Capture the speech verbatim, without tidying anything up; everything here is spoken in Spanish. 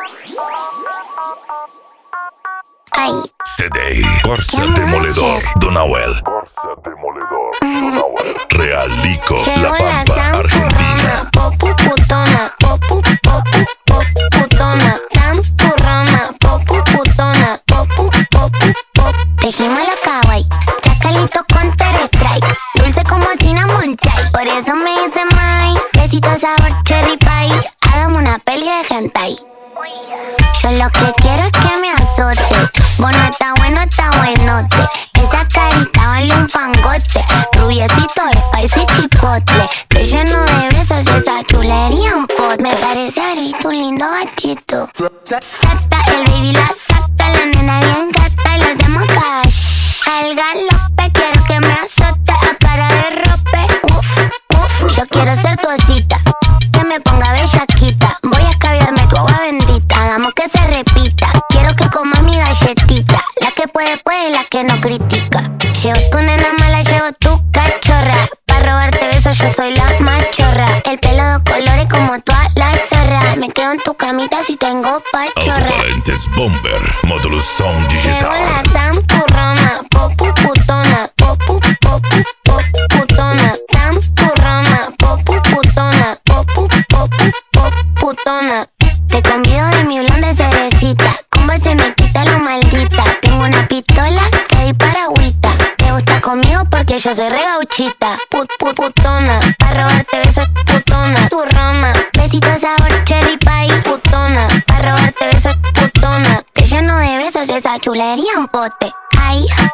Ay. C D Corsa Demoledor, Donauel. Corsa Demoledor, Donauel. Realico, La Pampa, Argentina. Popu putona, popu popu popu putona, zampurrona, popu putona, popu popu pop. Dijimos lo kawaii, chacalito Counter Strike, dulce como cinnamon chai. Por eso me dice Mai, besito sabor cherry pie. Hagamos una peli de hentai. Yo lo que quiero es que me azote. Bueno, está bueno, está buenote. Esa carita vale un fangote. Rubiecito, spicy chipotle. Te lleno de besos y esa chulería en pot. Me parece haber visto un lindo gatito. Sata, el baby la sata. La nena bien gata y lo hacemos cash. Al galope quiero que me azote a cara de rope. Uf, uf, yo quiero ser tu osita, que me ponga bellaquita. Voy a escabiarme tu agua bendita. Hagamos que se repita. Quiero que comas mi galletita. La que puede, puede, la que no critica. Llevo tu nena mala, llevo tu cachorra. Pa' robarte besos yo soy la machorra. El pelo de colores como toda la zorra. Me quedo en tu camita si tengo pachorra. Autovalentes Bomber, módulo sound Llevo digital. la zampurrona, popu putona, popu popu popu putona, zampurrona, popu putona, popu popu popu putona. Te convido de mi blon de cerecita, como se me quita lo maldita. Tengo una pistola que dispara agüita. Te gusta conmigo porque yo soy re gauchita. Put put putona, pa' robarte besos putona. Turrona, besito sabor cherry pie. Putona, pa' robarte besos putona. Te lleno de besos y esa chulería en pote. Ay.